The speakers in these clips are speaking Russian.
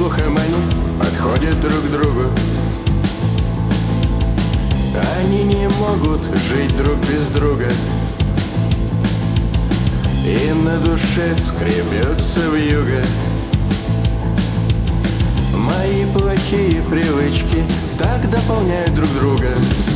слухом они подходят друг к другу. Они не могут жить друг без друга, и на душе скребется вьюга. Мои плохие привычки так дополняют друг друга.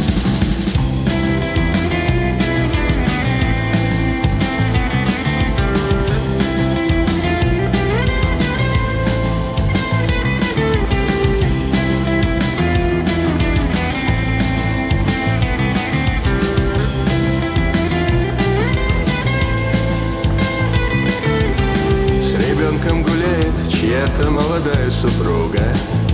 Гуляет чья-то молодая супруга.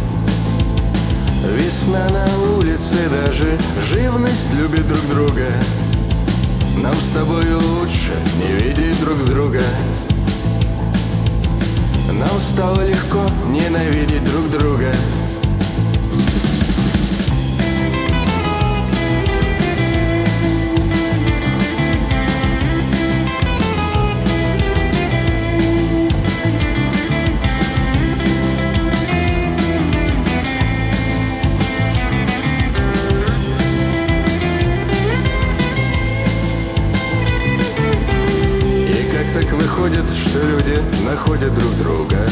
Весна на улице, даже живность любит друг друга. Нам с тобою лучше не видеть друг друга. Нам стало легко ненавидеть друг друга. Так выходит, что люди находят друг друга.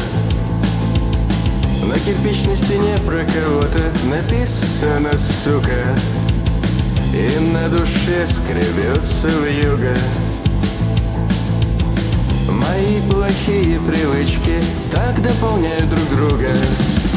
На кирпичной стене про кого-то написано «сука», и на душе скребется вьюга. Мои плохие привычки так дополняют друг друга.